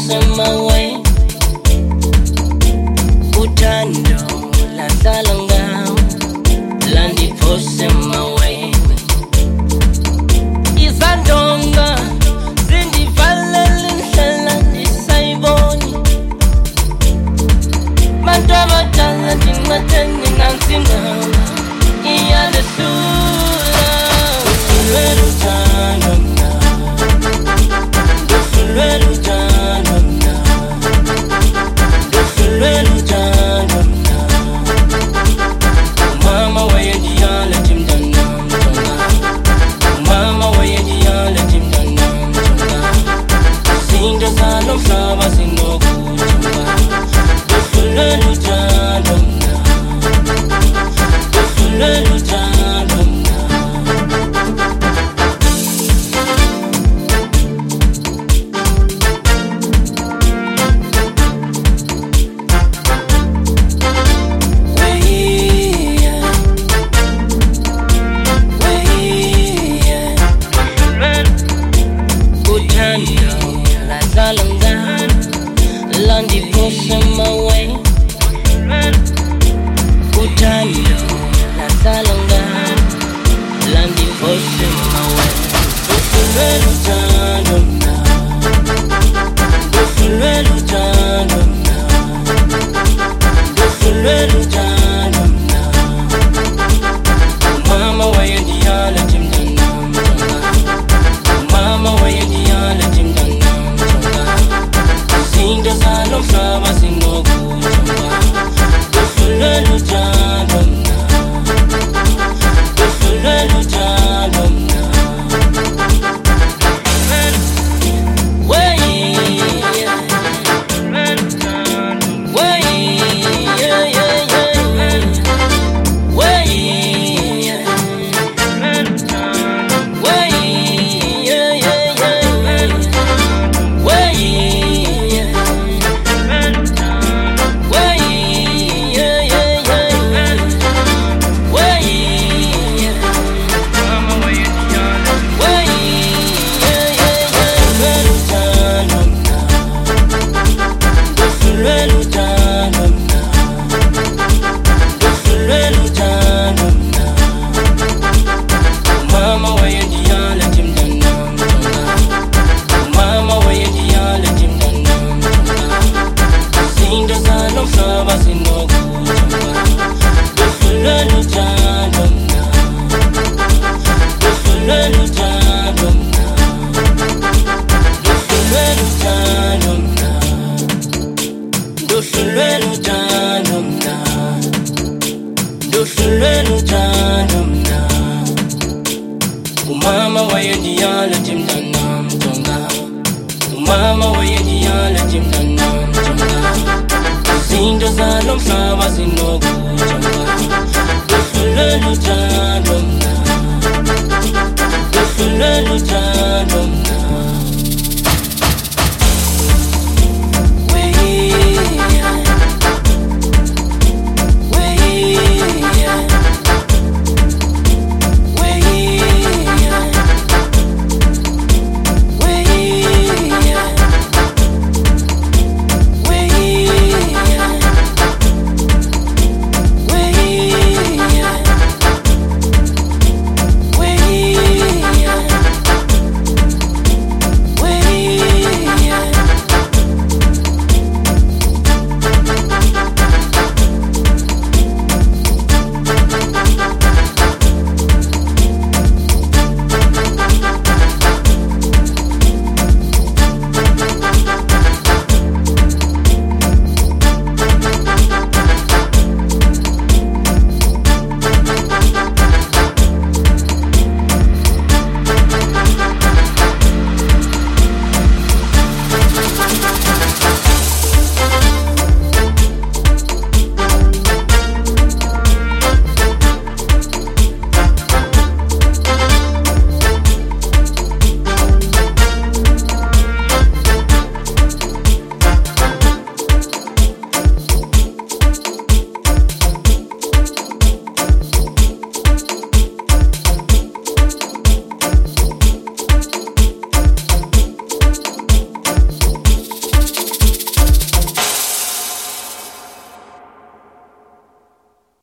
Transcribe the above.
way. Utando la salanga, landi pose my way. Izandonga, zindi valelin shalandi saiboni. Mandama jala tingateni nansinga, iyale sula. Sulwelu tanamna, sulwelu tanamna, sulwelu tanamna. Mama wayediala timdanam tonga, mama wayediala timdanam tonga. Sinda salom saba sinoku tonga, sulwelu tanamna, sulwelu tanamna. Landi pushing my way. Utando la salanga, landi pushing my way. Sulwelu tanamna, sulwelu tanamna, sulwelu tanamna. Mama wayediala timdanam tonga, mama wayediala timdanam tonga. Sinda salom saba sinoku tonga, sulwelu tanamna, sulwelu tanamna. Mama wayediala timdanam tonga, mama wayediala timdanam tonga. Sinda salom saba sinoku tonga, sulwelu tanamna.